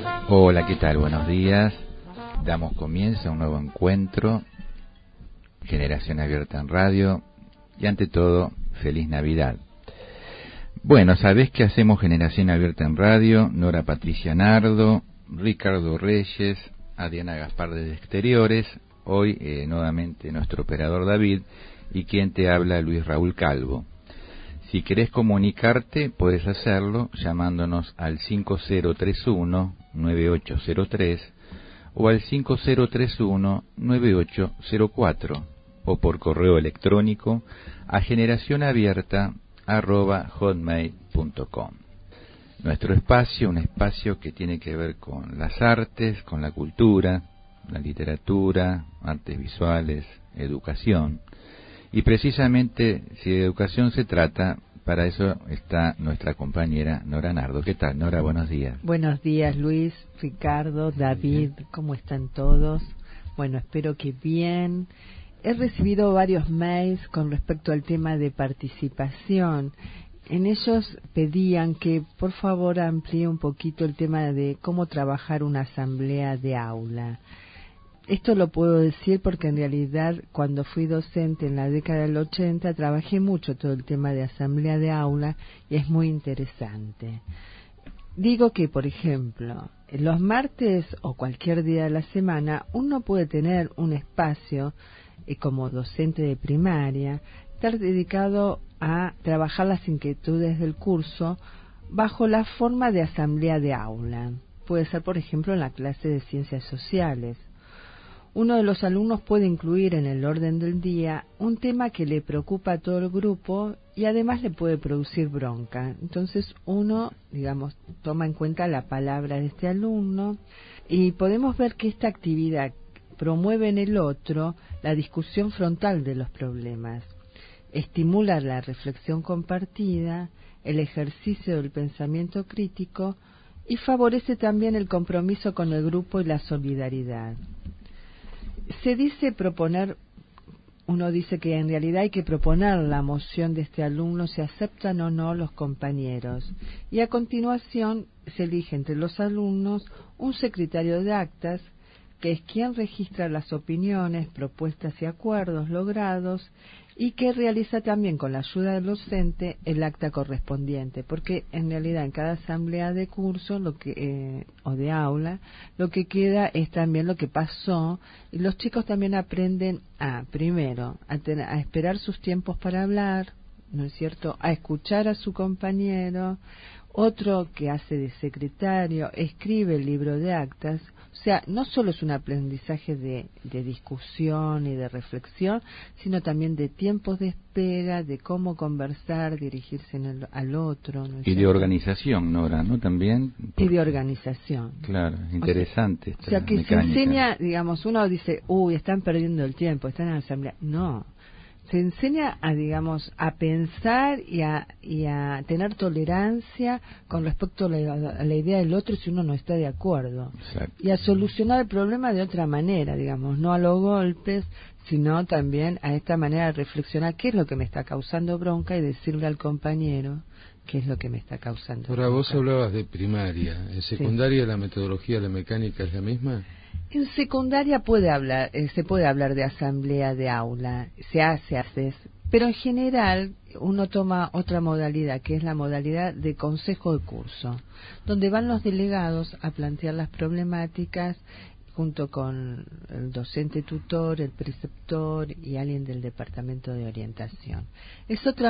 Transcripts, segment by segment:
Hola, ¿qué tal? Buenos días. Damos comienzo a un nuevo encuentro, Generación Abierta en Radio, y ante todo, feliz Navidad. Bueno, ¿sabés qué hacemos Generación Abierta en Radio? Nora Patricia Nardo, Ricardo Reyes, Adriana Gaspar desde Exteriores, hoy nuevamente nuestro operador David, y quien te habla, Luis Raúl Calvo. Si querés comunicarte, puedes hacerlo llamándonos al 5031-9803 o al 5031-9804 o por correo electrónico a generacionabierta@hotmail.com. Nuestro espacio, un espacio que tiene que ver con las artes, con la cultura, la literatura, artes visuales, educación. Y precisamente, si de educación se trata, para eso está nuestra compañera Nora Nardo. ¿Qué tal, Nora? Buenos días. Buenos días, Luis, Ricardo, David, ¿cómo están todos? Bueno, espero que bien. He recibido varios mails con respecto al tema de participación. En ellos pedían que por favor amplíe un poquito el tema de cómo trabajar una asamblea de aula. Esto lo puedo decir porque en realidad cuando fui docente en la década del 80 trabajé mucho todo el tema de asamblea de aula y es muy interesante. Digo que, por ejemplo, los martes o cualquier día de la semana uno puede tener un espacio como docente de primaria, estar dedicado a trabajar las inquietudes del curso bajo la forma de asamblea de aula. Puede ser, por ejemplo, en la clase de ciencias sociales. Uno de los alumnos puede incluir en el orden del día un tema que le preocupa a todo el grupo y además le puede producir bronca. Entonces uno, toma en cuenta la palabra de este alumno y podemos ver que esta actividad promueve en el otro la discusión frontal de los problemas, estimula la reflexión compartida, el ejercicio del pensamiento crítico y favorece también el compromiso con el grupo y la solidaridad. Se dice uno dice que en realidad hay que proponer la moción de este alumno, si aceptan o no los compañeros, y a continuación se elige entre los alumnos un secretario de actas, que es quien registra las opiniones, propuestas y acuerdos logrados, y que realiza también con la ayuda del docente el acta correspondiente, porque en realidad en cada asamblea de curso o de aula lo que queda es también lo que pasó, y los chicos también aprenden primero a esperar sus tiempos para hablar, ¿no es cierto?, a escuchar a su compañero. Otro que hace de secretario escribe el libro de actas. O sea, no solo es un aprendizaje de discusión y de reflexión, sino también de tiempos de espera, de cómo conversar, dirigirse al otro. ¿no? Y de organización, Nora, ¿no? También. Y de organización. Claro, interesante. O sea, que mecánica. Se enseña, uno dice, están perdiendo el tiempo, están en la asamblea. No. Se enseña a pensar y a tener tolerancia con respecto a la idea del otro si uno no está de acuerdo. Exacto. Y a solucionar el problema de otra manera, no a los golpes, sino también a esta manera de reflexionar qué es lo que me está causando bronca y decirle al compañero qué es lo que me está causando bronca. Ahora, vos hablabas de primaria. ¿En secundaria sí. ¿La metodología, la mecánica es la misma? En secundaria se puede hablar de asamblea de aula, se hace, pero en general uno toma otra modalidad, que es la modalidad de consejo de curso, donde van los delegados a plantear las problemáticas junto con el docente tutor, el preceptor y alguien del departamento de orientación. Es otra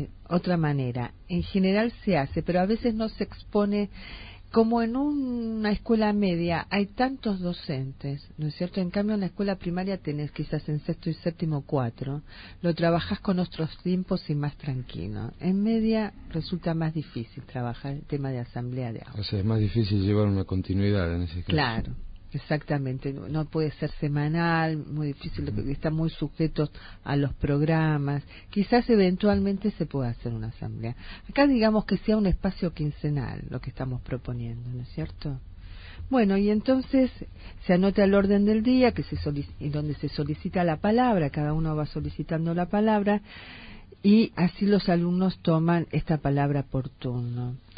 manera. En general se hace, pero a veces no se expone. Como en una escuela media hay tantos docentes, ¿no es cierto? En cambio en la escuela primaria tenés quizás en sexto y séptimo 4, lo trabajás con otros tiempos y más tranquilo. En media resulta más difícil trabajar el tema de asamblea de aula. O sea, es más difícil llevar una continuidad en ese caso. Claro. Exactamente, no puede ser semanal, muy difícil, está muy sujetos a los programas. Quizás eventualmente se pueda hacer una asamblea. Acá digamos que sea un espacio quincenal lo que estamos proponiendo, ¿no es cierto? Bueno, y entonces se anota el orden del día y donde se solicita la palabra, cada uno va solicitando la palabra y así los alumnos toman esta palabra por turno.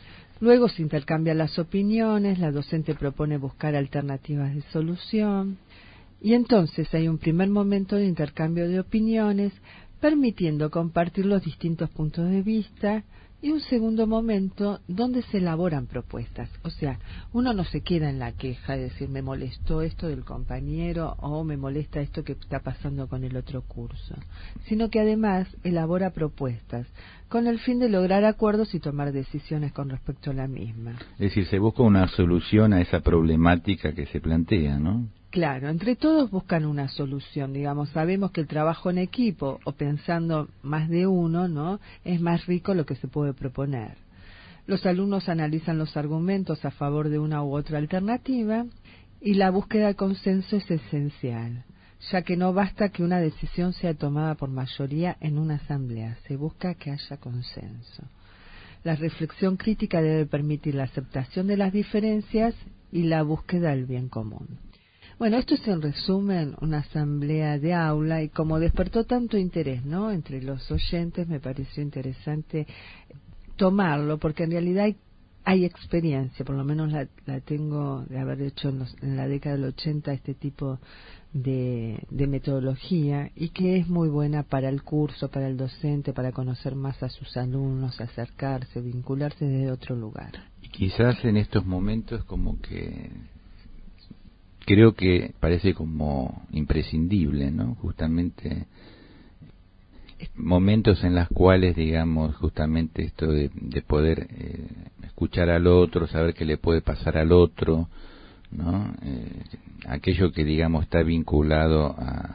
Luego se intercambian las opiniones, la docente propone buscar alternativas de solución y entonces hay un primer momento de intercambio de opiniones, permitiendo compartir los distintos puntos de vista, y un segundo momento donde se elaboran propuestas. O sea, uno no se queda en la queja de decir me molestó esto del compañero o me molesta esto que está pasando con el otro curso, sino que además elabora propuestas con el fin de lograr acuerdos y tomar decisiones con respecto a la misma. Es decir, se busca una solución a esa problemática que se plantea, ¿no? Claro, entre todos buscan una solución, digamos, sabemos que el trabajo en equipo o pensando más de uno, ¿no?, es más rico lo que se puede proponer. Los alumnos analizan los argumentos a favor de una u otra alternativa y la búsqueda de consenso es esencial, ya que no basta que una decisión sea tomada por mayoría en una asamblea, se busca que haya consenso. La reflexión crítica debe permitir la aceptación de las diferencias y la búsqueda del bien común. Bueno, esto es en resumen una asamblea de aula y como despertó tanto interés, ¿no?, entre los oyentes, me pareció interesante tomarlo porque en realidad hay experiencia, por lo menos la tengo de haber hecho en la década del 80 este tipo de metodología y que es muy buena para el curso, para el docente, para conocer más a sus alumnos, acercarse, vincularse desde otro lugar. Y quizás en estos momentos como que creo que parece como imprescindible, ¿no? Justamente momentos en los cuales, digamos, justamente esto de poder escuchar al otro, saber qué le puede pasar al otro, ¿no? Aquello que, digamos, está vinculado a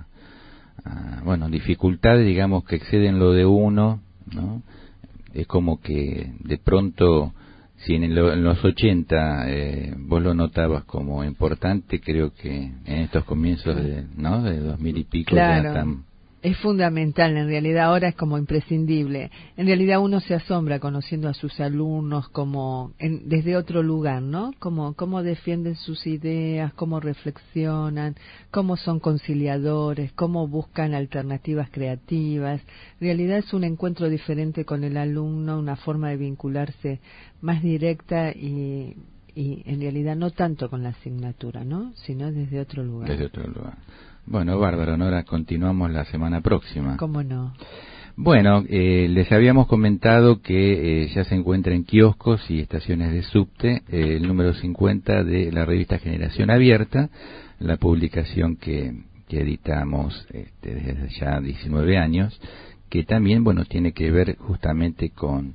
bueno, dificultades, digamos, que exceden lo de uno, ¿no? Es como que de pronto, si en los 80 vos lo notabas como importante, creo que en estos comienzos de 2000 y pico claro, ya están. Es fundamental, en realidad ahora es como imprescindible. En realidad uno se asombra conociendo a sus alumnos como desde otro lugar, ¿no? Cómo defienden sus ideas, cómo reflexionan, cómo son conciliadores, cómo buscan alternativas creativas. En realidad es un encuentro diferente con el alumno, una forma de vincularse más directa y en realidad no tanto con la asignatura, ¿no?, sino desde otro lugar. Desde otro lugar. Bueno, bárbaro, Nora, continuamos la semana próxima. ¿Cómo no? Bueno, les habíamos comentado que ya se encuentra en kioscos y estaciones de subte el número 50 de la revista Generación Abierta, la publicación que editamos desde ya 19 años, que también, bueno, tiene que ver justamente con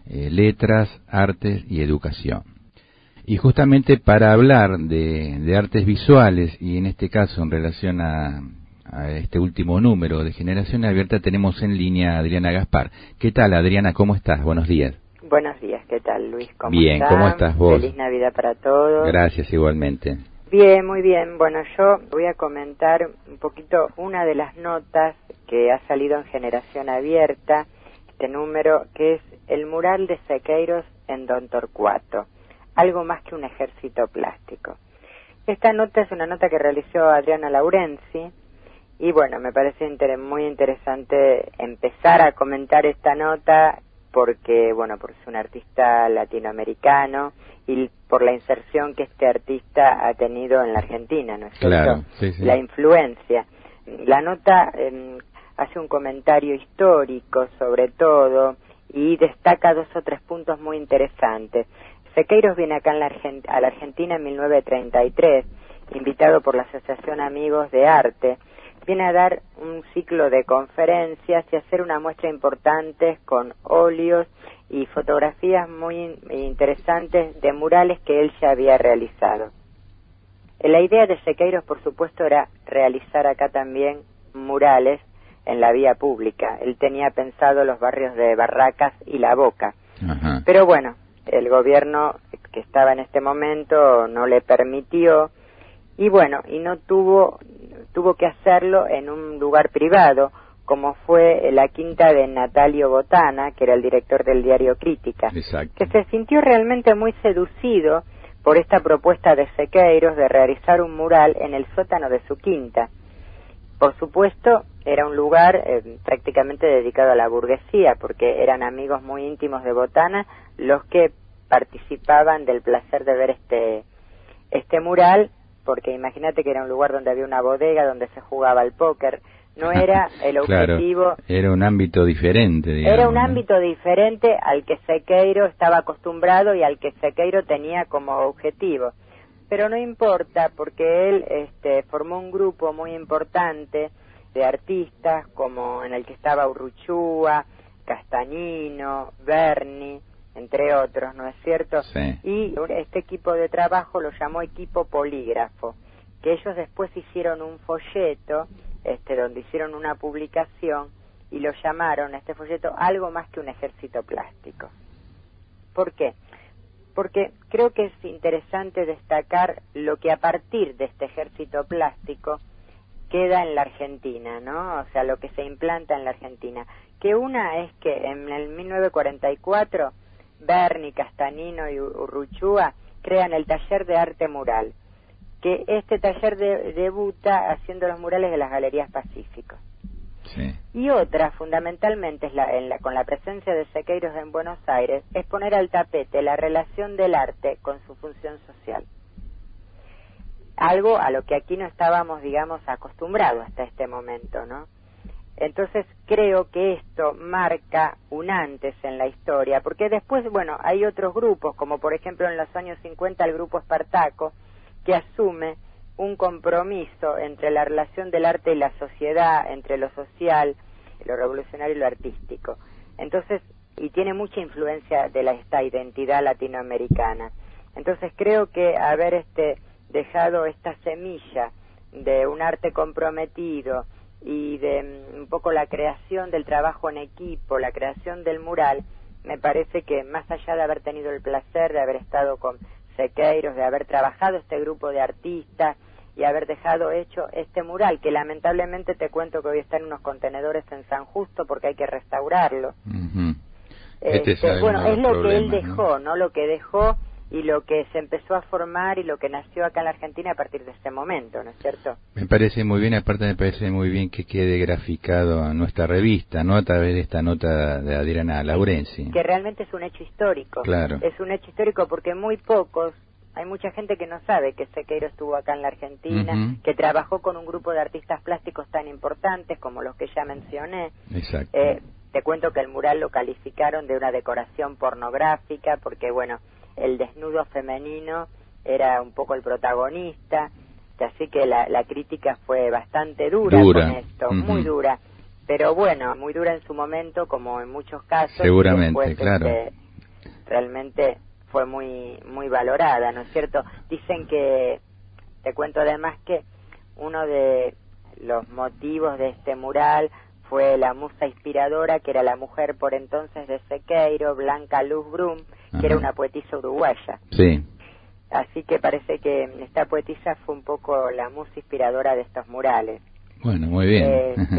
letras, artes y educación. Y justamente para hablar de artes visuales, y en este caso en relación a este último número de Generación Abierta, tenemos en línea a Adriana Gaspar. ¿Qué tal, Adriana? ¿Cómo estás? Buenos días. Buenos días, ¿qué tal, Luis? ¿Cómo bien, estás? ¿Cómo estás vos? Feliz Navidad para todos. Gracias, igualmente. Bien, muy bien. Bueno, yo voy a comentar un poquito una de las notas que ha salido en Generación Abierta, este número, que es el mural de Sequeiros en Don Torcuato. Algo más que un ejército plástico. Esta nota es una nota que realizó Adriana Laurenzi y bueno, me parece muy interesante empezar a comentar esta nota porque, bueno, por ser un artista latinoamericano y por la inserción que este artista ha tenido en la Argentina, ¿no es cierto? Claro, sí, sí. La influencia. La nota hace un comentario histórico sobre todo y destaca 2 o 3 puntos muy interesantes. Sequeiros viene acá a la Argentina en 1933, invitado por la Asociación Amigos de Arte. Viene a dar un ciclo de conferencias y hacer una muestra importante con óleos y fotografías muy interesantes de murales que él ya había realizado. La idea de Sequeiros, por supuesto, era realizar acá también murales en la vía pública. Él tenía pensado los barrios de Barracas y La Boca. Ajá. Pero bueno, el gobierno que estaba en este momento no le permitió y bueno, y no tuvo que hacerlo en un lugar privado, como fue la quinta de Natalio Botana, que era el director del diario Crítica. Exacto. Que se sintió realmente muy seducido por esta propuesta de Sequeiros de realizar un mural en el sótano de su quinta. Por supuesto, era un lugar prácticamente dedicado a la burguesía, porque eran amigos muy íntimos de Botana los que participaban del placer de ver este mural, porque imagínate que era un lugar donde había una bodega, donde se jugaba al póker. No era el objetivo. Claro, era un ámbito diferente, digamos. Era un ámbito diferente al que Sequeiro estaba acostumbrado y al que Sequeiro tenía como objetivo. Pero no importa, porque él formó un grupo muy importante de artistas, como en el que estaba Urruchúa, Castagnino, Berni, entre otros, ¿no es cierto? Sí. Y este equipo de trabajo lo llamó Equipo Polígrafo, que ellos después hicieron un folleto, donde hicieron una publicación y lo llamaron, este folleto, algo más que un ejército plástico. ¿Por qué? Porque creo que es interesante destacar lo que a partir de este ejército plástico queda en la Argentina, ¿no? O sea, lo que se implanta en la Argentina. Que una es que en el 1944 Berni, Castagnino y Urruchúa crean el taller de arte mural, que este taller debuta haciendo los murales de las Galerías Pacífico. Sí. Y otra, fundamentalmente, es con la presencia de Sequeiros en Buenos Aires, es poner al tapete la relación del arte con su función social. Algo a lo que aquí no estábamos, digamos, acostumbrados hasta este momento, ¿no? Entonces creo que esto marca un antes en la historia, porque después, bueno, hay otros grupos, como por ejemplo en los años 50 el grupo Espartaco, que asume un compromiso entre la relación del arte y la sociedad, entre lo social, lo revolucionario y lo artístico. Entonces, y tiene mucha influencia de esta identidad latinoamericana. Entonces creo que haber dejado esta semilla de un arte comprometido y de un poco la creación del trabajo en equipo, la creación del mural, me parece que más allá de haber tenido el placer de haber estado con Sequeiros, de haber trabajado este grupo de artistas y haber dejado hecho este mural, que lamentablemente te cuento que hoy está en unos contenedores en San Justo porque hay que restaurarlo. Uh-huh. Bueno, es lo que él ¿no? dejó, ¿no? Lo que dejó y lo que se empezó a formar y lo que nació acá en la Argentina a partir de ese momento, ¿no es cierto? Me parece muy bien, aparte me parece muy bien que quede graficado en nuestra revista, ¿no? A través de esta nota de Adriana Laurenzi. Que realmente es un hecho histórico. Claro. Es un hecho histórico porque hay mucha gente que no sabe que Sequeiro estuvo acá en la Argentina, uh-huh, que trabajó con un grupo de artistas plásticos tan importantes como los que ya mencioné. Exacto. Te cuento que el mural lo calificaron de una decoración pornográfica porque, bueno, el desnudo femenino era un poco el protagonista, así que la crítica fue bastante dura con esto, uh-huh, muy dura, pero bueno, muy dura en su momento, como en muchos casos. Seguramente, después, claro. Realmente fue muy valorada, ¿no es cierto? Dicen que, te cuento además que uno de los motivos de este mural fue la musa inspiradora, que era la mujer por entonces de Sequeiro, Blanca Luz Brum, que era una poetisa uruguaya. Sí. Así que parece que esta poetisa fue un poco la musa inspiradora de estos murales. Bueno, muy bien.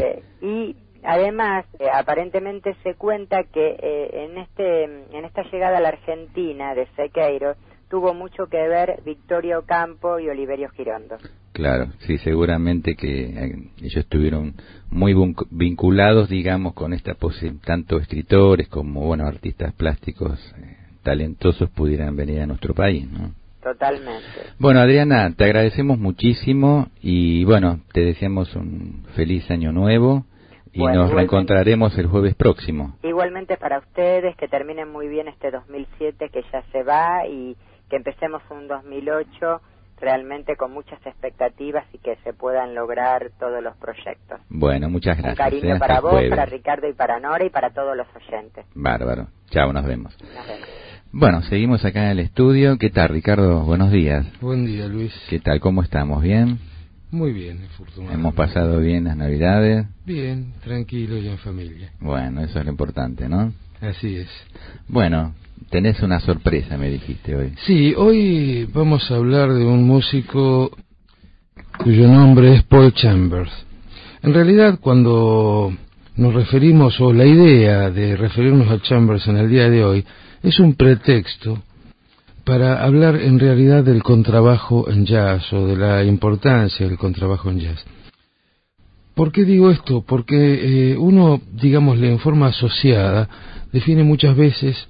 Y además, aparentemente se cuenta que en esta llegada a la Argentina de Sequeiro tuvo mucho que ver Victoria Ocampo y Oliverio Girondo. Claro, sí, seguramente que ellos estuvieron muy vinculados, digamos, con esta tanto escritores como, bueno, artistas plásticos talentosos pudieran venir a nuestro país, ¿no? Totalmente. Bueno, Adriana, te agradecemos muchísimo y, bueno, te deseamos un feliz año nuevo y nos reencontraremos el jueves próximo. Igualmente para ustedes, que terminen muy bien este 2007 que ya se va y que empecemos un 2008 realmente con muchas expectativas y que se puedan lograr todos los proyectos. Bueno, muchas gracias. Un cariño para vos, para Ricardo y para Nora y para todos los oyentes. Bárbaro. Chao, nos vemos. Nos vemos. Bueno, seguimos acá en el estudio. ¿Qué tal, Ricardo? Buenos días. Buen día, Luis. ¿Qué tal? ¿Cómo estamos? ¿Bien? Muy bien, afortunadamente. ¿Hemos pasado bien las Navidades? Bien, tranquilo y en familia. Bueno, eso es lo importante, ¿no? Así es. Bueno, tenés una sorpresa, me dijiste hoy. Sí, hoy vamos a hablar de un músico cuyo nombre es Paul Chambers. En realidad, cuando nos referimos, o la idea de referirnos a Chambers en el día de hoy, es un pretexto para hablar en realidad del contrabajo en jazz, o de la importancia del contrabajo en jazz. ¿Por qué digo esto? Porque uno, digámosle, en forma asociada, define muchas veces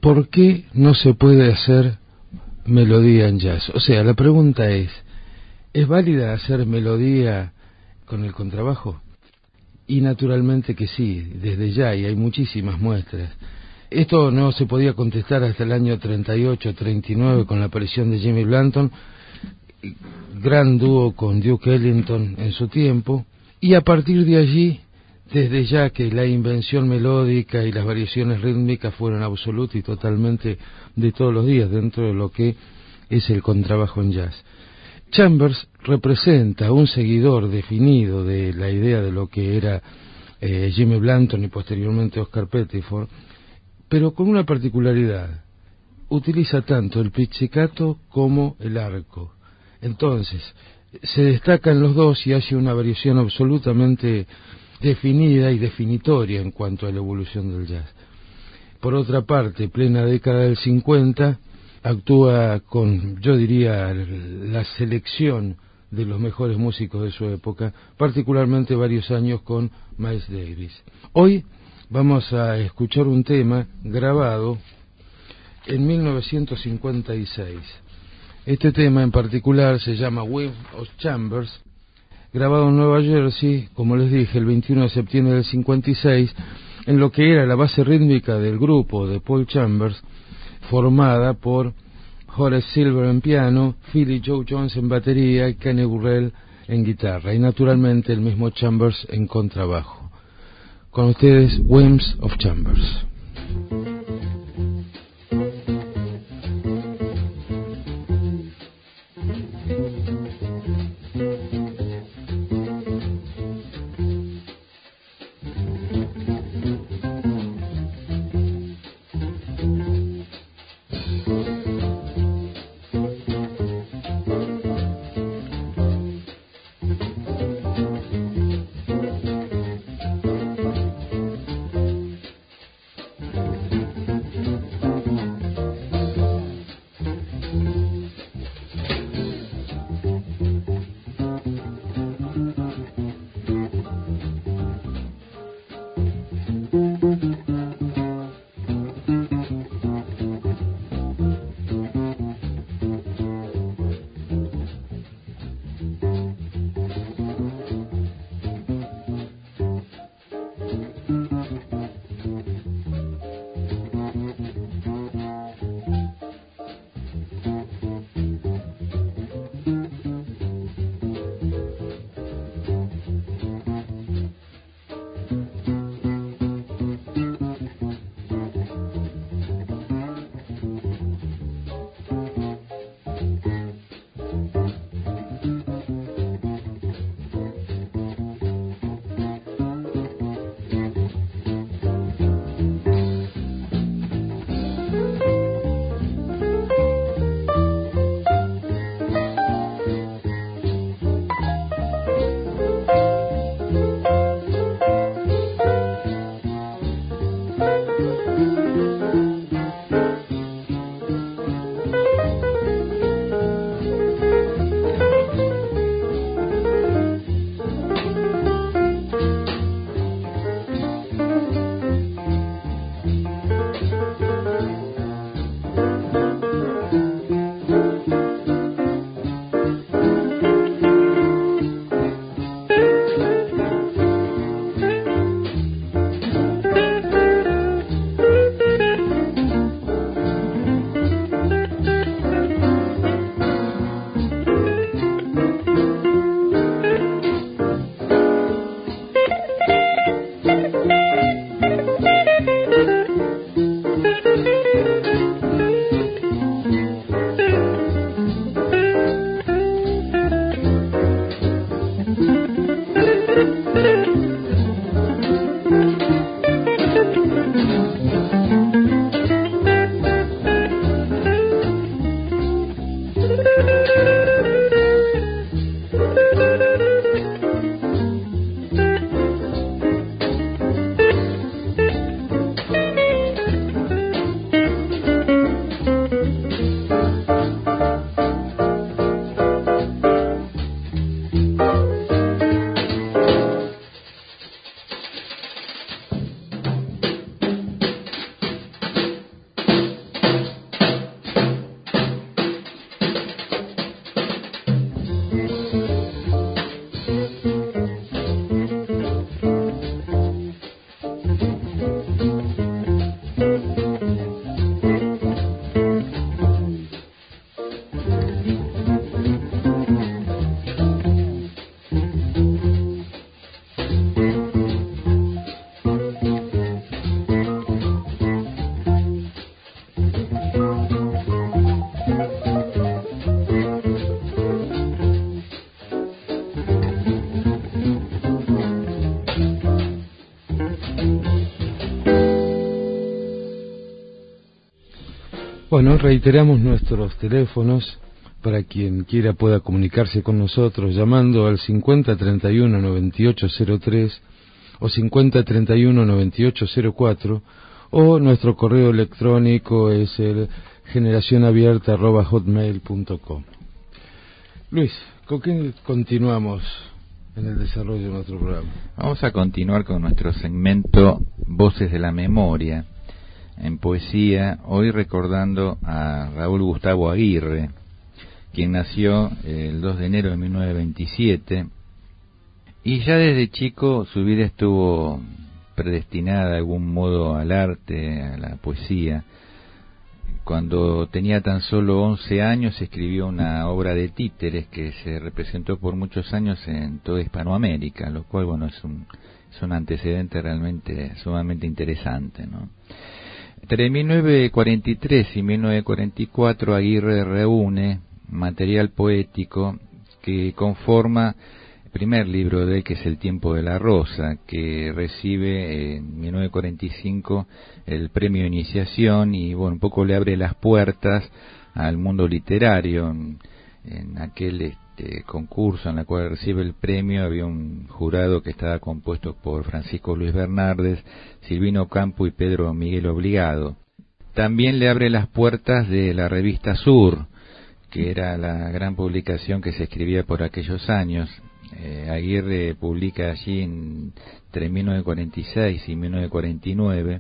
¿por qué no se puede hacer melodía en jazz? O sea, la pregunta ¿es válida hacer melodía con el contrabajo? Y naturalmente que sí, desde ya, y hay muchísimas muestras. Esto no se podía contestar hasta el año 38, 39, con la aparición de Jimmy Blanton, gran dúo con Duke Ellington en su tiempo, y a partir de allí, desde ya que la invención melódica y las variaciones rítmicas fueron absolutas y totalmente de todos los días dentro de lo que es el contrabajo en jazz. Chambers representa un seguidor definido de la idea de lo que era Jimmy Blanton y posteriormente Oscar Pettiford, pero con una particularidad: utiliza tanto el pizzicato como el arco. Entonces, se destacan los dos y hace una variación absolutamente definida y definitoria en cuanto a la evolución del jazz. Por otra parte, plena década del 50, actúa con, yo diría, la selección de los mejores músicos de su época, particularmente varios años con Miles Davis. Hoy vamos a escuchar un tema grabado en 1956. Este tema en particular se llama Whims of Chambers, grabado en Nueva Jersey, como les dije, el 21 de septiembre del 56, en lo que era la base rítmica del grupo de Paul Chambers, formada por Horace Silver en piano, Philly Joe Jones en batería y Kenny Burrell en guitarra, y naturalmente el mismo Chambers en contrabajo. Con ustedes, Whims of Chambers. Bueno, reiteramos nuestros teléfonos para quien quiera pueda comunicarse con nosotros llamando al 5031-9803 o 5031-9804, o nuestro correo electrónico es el generacionabierta@hotmail.com. Luis, ¿con qué continuamos en el desarrollo de nuestro programa? Vamos a continuar con nuestro segmento Voces de la Memoria en poesía, hoy recordando a Raúl Gustavo Aguirre, quien nació el 2 de enero de 1927, y ya desde chico su vida estuvo predestinada de algún modo al arte, a la poesía. Cuando tenía tan solo 11 años escribió una obra de títeres que se representó por muchos años en toda Hispanoamérica, lo cual, bueno, es un antecedente realmente sumamente interesante, ¿no? Entre 1943 y 1944 Aguirre reúne material poético que conforma el primer libro de él, que es El tiempo de la rosa, que recibe en 1945 el premio de iniciación y, bueno, un poco le abre las puertas al mundo literario. En aquel concurso en el cual recibe el premio había un jurado que estaba compuesto por Francisco Luis Bernardes, Silvino Campo y Pedro Miguel Obligado. También le abre las puertas de la revista Sur, que era la gran publicación que se escribía por aquellos años. Aguirre publica allí entre 1946 y 1949,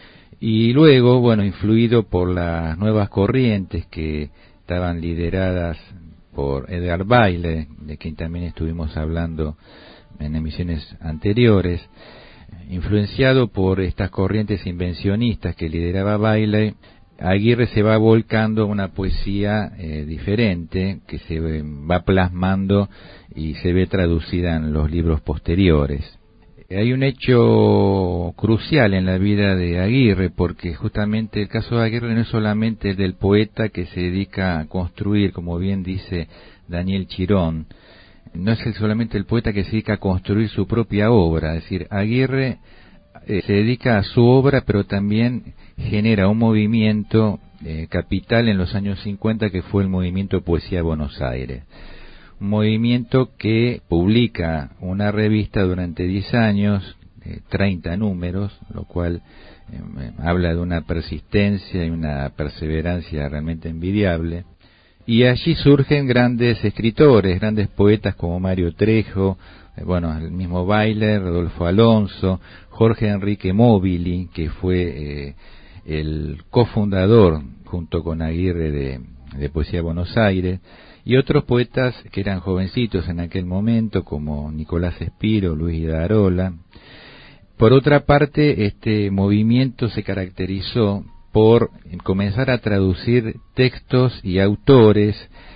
y luego, bueno, influido por las nuevas corrientes que estaban lideradas por Edgar Bailey, de quien también estuvimos hablando en emisiones anteriores, influenciado por estas corrientes invencionistas que lideraba Bailey, Aguirre se va volcando a una poesía diferente, que se va plasmando y se ve traducida en los libros posteriores. Hay un hecho crucial en la vida de Aguirre, porque justamente el caso de Aguirre no es solamente el del poeta que se dedica a construir, como bien dice Daniel Chirón, no es solamente el poeta que se dedica a construir su propia obra, es decir, Aguirre se dedica a su obra, pero también genera un movimiento capital en los años 50, que fue el movimiento Poesía Buenos Aires. Un movimiento que publica una revista durante 10 años, 30 números, lo cual habla de una persistencia y una perseverancia realmente envidiable. Y allí surgen grandes escritores, grandes poetas como Mario Trejo, bueno, el mismo Bailey, Rodolfo Alonso, Jorge Enrique Móbili, que fue el cofundador junto con Aguirre de Poesía Buenos Aires, y otros poetas que eran jovencitos en aquel momento, como Nicolás Espiro, Luis Darola. Por otra parte, este movimiento se caracterizó por comenzar a traducir textos y autores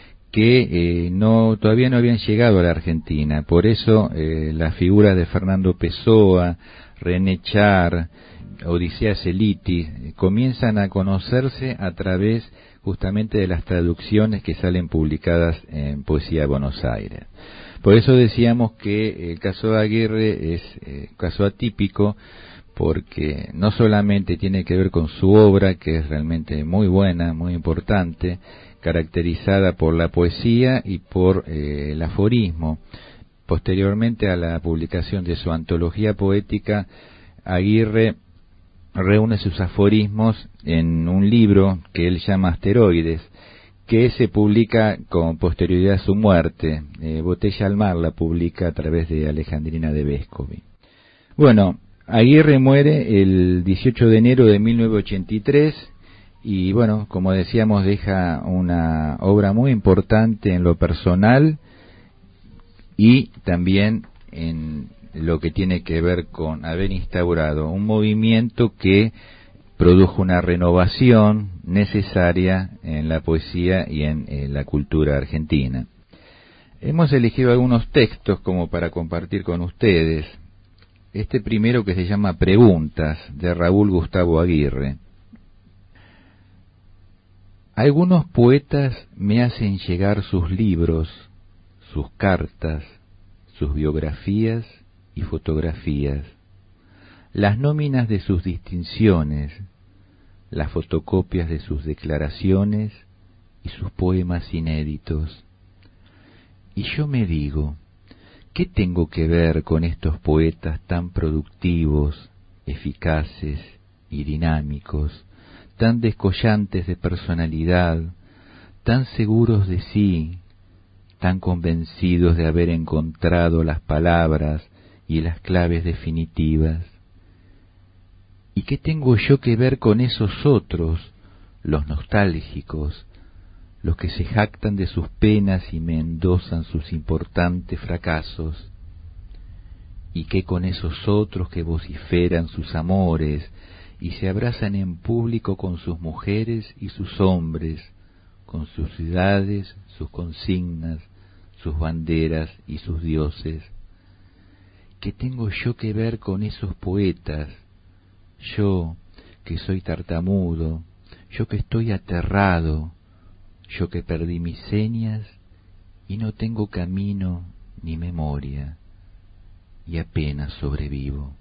que todavía no habían llegado a la Argentina. Por eso las figuras de Fernando Pessoa, René Char, Odisea Celiti comienzan a conocerse a través justamente de las traducciones que salen publicadas en Poesía de Buenos Aires. Por eso decíamos que el caso de Aguirre es un caso atípico, porque no solamente tiene que ver con su obra, que es realmente muy buena, muy importante, caracterizada por la poesía y por el aforismo. Posteriormente a la publicación de su antología poética, Aguirre reúne sus aforismos en un libro que él llama Asteroides, que se publica con posterioridad a su muerte. Botella al Mar la publica a través de Alejandrina de Vescovi. Bueno, Aguirre muere el 18 de enero de 1983 y, bueno, como decíamos, deja una obra muy importante en lo personal y también en lo que tiene que ver con haber instaurado un movimiento que produjo una renovación necesaria en la poesía y en la cultura argentina. Hemos elegido algunos textos como para compartir con ustedes. Este primero, que se llama Preguntas, de Raúl Gustavo Aguirre. Algunos poetas me hacen llegar sus libros, sus cartas, sus biografías y fotografías, las nóminas de sus distinciones, las fotocopias de sus declaraciones y sus poemas inéditos. Y yo me digo, ¿qué tengo que ver con estos poetas tan productivos, eficaces y dinámicos, tan descollantes de personalidad, tan seguros de sí, tan convencidos de haber encontrado las palabras y las claves definitivas? ¿Y qué tengo yo que ver con esos otros, los nostálgicos, los que se jactan de sus penas y me endosan sus importantes fracasos? ¿Y qué con esos otros que vociferan sus amores y se abrazan en público con sus mujeres y sus hombres, con sus ciudades, sus consignas, sus banderas y sus dioses? ¿Qué tengo yo que ver con esos poetas? Yo, que soy tartamudo, yo que estoy aterrado, yo que perdí mis señas y no tengo camino ni memoria, y apenas sobrevivo.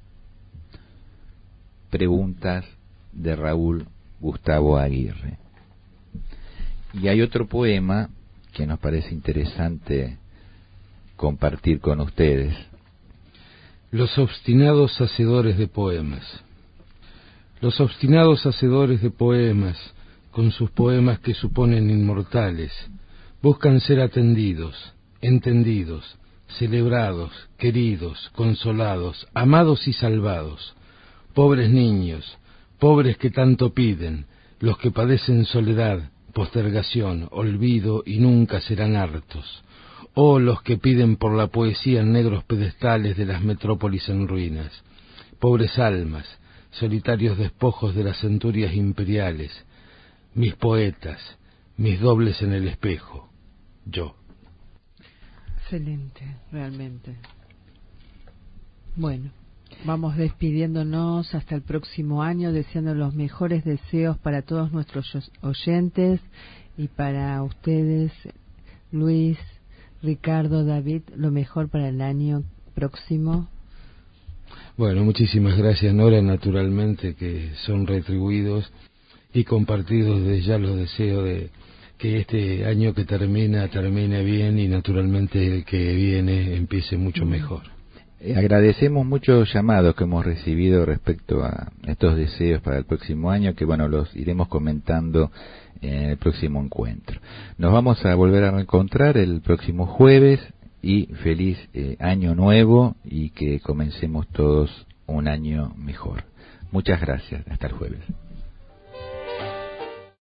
Preguntas de Raúl Gustavo Aguirre. Y hay otro poema que nos parece interesante compartir con ustedes. Los obstinados hacedores de poemas. Los obstinados hacedores de poemas, con sus poemas que suponen inmortales, buscan ser atendidos, entendidos, celebrados, queridos, consolados, amados y salvados. Pobres niños, pobres que tanto piden, los que padecen soledad, postergación, olvido y nunca serán hartos. Oh, los que piden por la poesía en negros pedestales de las metrópolis en ruinas. Pobres almas, solitarios despojos de las centurias imperiales, mis poetas, mis dobles en el espejo, yo. Excelente, realmente. Bueno, vamos despidiéndonos hasta el próximo año, deseando los mejores deseos para todos nuestros oyentes y para ustedes, Luis, Ricardo, David, lo mejor para el año próximo. Bueno, muchísimas gracias, Nora. Naturalmente que son retribuidos y compartidos desde ya los deseos de que este año que termine bien y naturalmente el que viene empiece mucho mejor. Agradecemos muchos llamados que hemos recibido respecto a estos deseos para el próximo año, que bueno, los iremos comentando en el próximo encuentro. Nos vamos a volver a reencontrar el próximo jueves y feliz año nuevo y que comencemos todos un año mejor. Muchas gracias. Hasta el jueves.